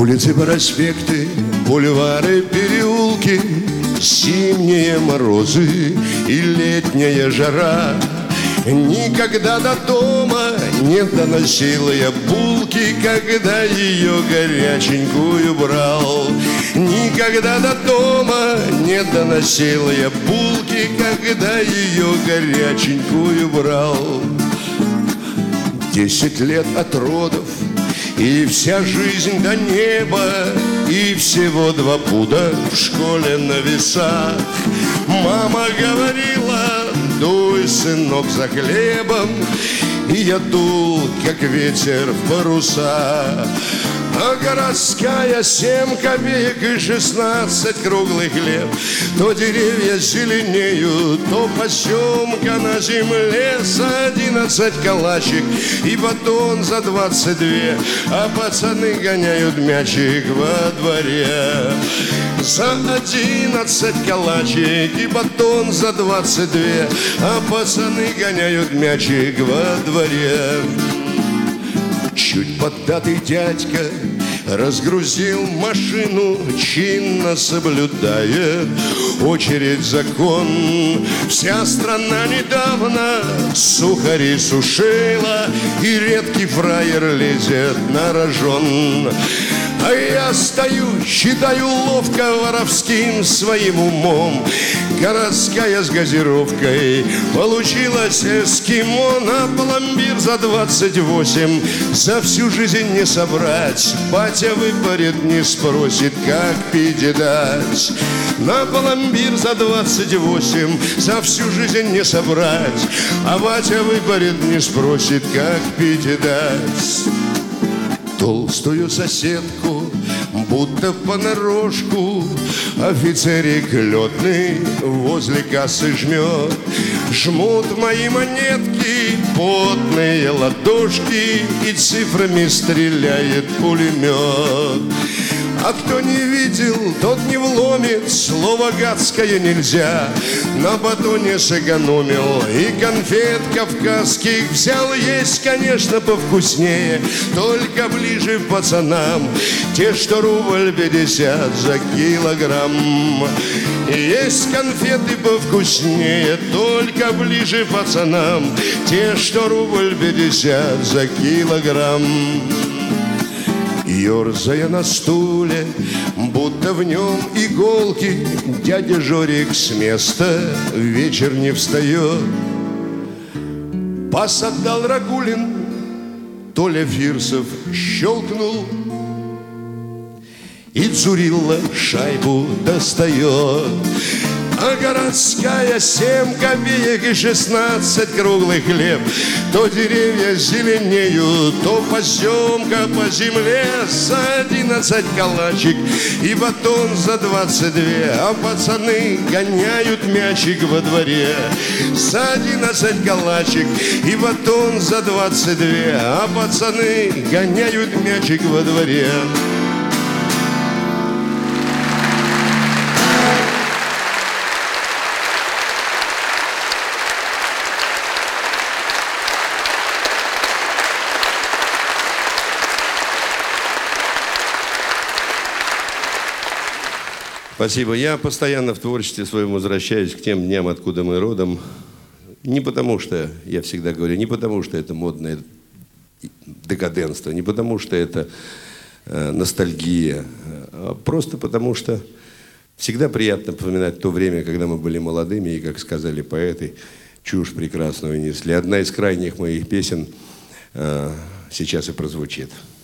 Улицы, проспекты, бульвары, переулки, зимние морозы и летняя жара. Никогда до дома не доносила я булки, когда ее горяченькую брал. Никогда до дома не доносила я булки, когда ее горяченькую брал. 10 лет от родов, и вся жизнь до неба, и всего 2 пуда в школе на весах. Мама говорила: дуй, сынок, за хлебом, и я дул, как ветер в паруса. А городская 7 копеек и 16 круглых лет. То деревья зеленеют, то поземка на земле. За 11 калачик и батон за 22, а пацаны гоняют мячик во дворе. За 11 калачик и батон за 22, а пацаны гоняют мячик во дворе. Чуть поддатый дядька разгрузил машину, чинно соблюдая очередь закон. Вся страна недавно сухари сушила, и редкий фраер лезет на рожон. А я стою, считаю ловко воровским своим умом. Городская с газировкой получилась эскимо. На пломбир за 28 за всю жизнь не собрать. Батя выпарит, не спросит, как пить дать. На пломбир за 28 за всю жизнь не собрать. А батя выпарит, не спросит, как пить дать. Толстую соседку, будто понарошку, офицерик летный возле кассы жмет. Жмут мои монетки, потные ладошки, и цифрами стреляет пулемет. А кто не видел, тот не вломит, слово гадское нельзя. На батоне сэкономил и конфет кавказских взял. Есть, конечно, повкуснее, только ближе пацанам те, что рубль 50 за килограмм. Есть конфеты повкуснее, только ближе пацанам те, что рубль 50 за килограмм. Ёрзая на стуле, будто в нем иголки, дядя Жорик с места вечер не встает. Пас отдал Рагулин, Толя Фирсов щелкнул, и Дзурилла шайбу достает. А городская 7 копеек и 16 круглых лет. То деревья зеленеют, то поземка по земле. За 11 калачик и батон за 22, а пацаны гоняют мячик во дворе. За 11 калачик и батон за 22, а пацаны гоняют мячик во дворе. Спасибо. Я постоянно в творчестве своем возвращаюсь к тем дням, откуда мы родом. Не потому что, я всегда говорю, не потому что это модное декаденство, не потому что это ностальгия, а просто потому что всегда приятно вспоминать то время, когда мы были молодыми, и, как сказали поэты, чушь прекрасную несли. Одна из крайних моих песен сейчас и прозвучит.